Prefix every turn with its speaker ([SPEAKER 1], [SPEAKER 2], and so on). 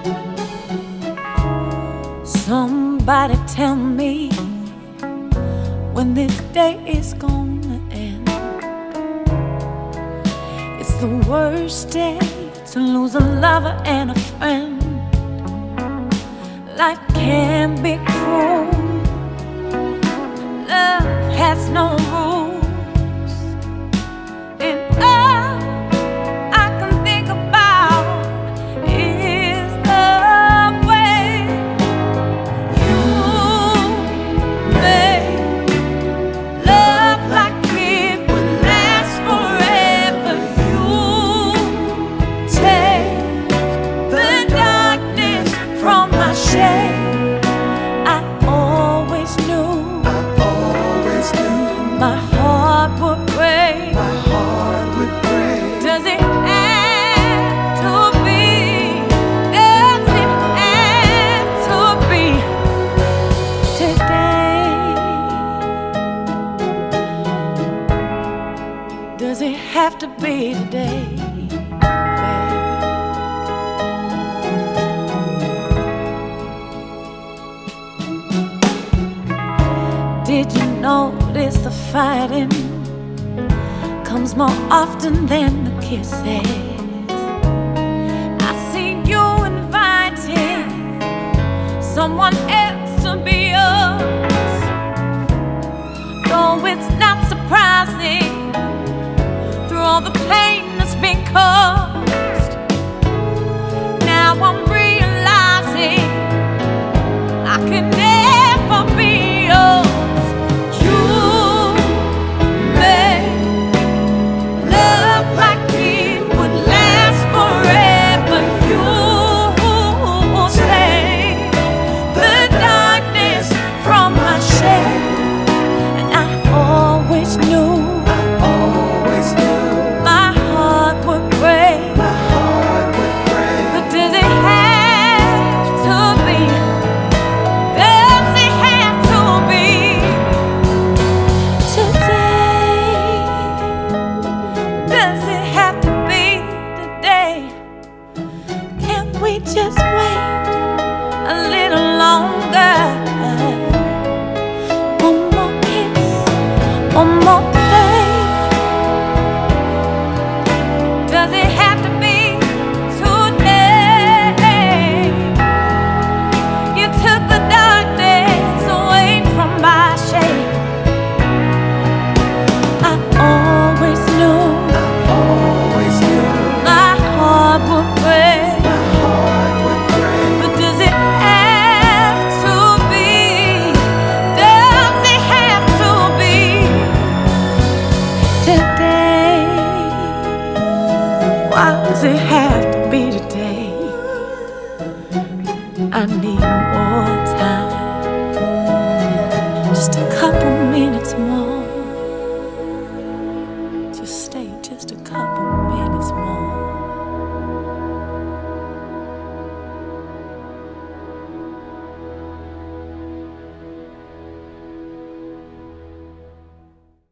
[SPEAKER 1] Somebody tell me when this day is gonna end. It's the worst day to lose a lover and a friend. Life can be cruel. Love has no rules. And all I can think about is the way you made love like it would last forever. You take the darkness from my shade. My heart would break. Does it have to be? Does it have to be today? Does it have to be today? Did you notice the fighting comes more often than the kisses? I see you inviting someone else to be yours. Though it's not surprising, through all the pain that's been caused, now I'm realizing I can never be yours. Just wait a little longer. One more kiss, one more play. Does it have to be today? You took the darkness away from my shade. I always knew my heart would break. Why does it have to be today? I need more time, just a couple minutes more. Just stay just a couple.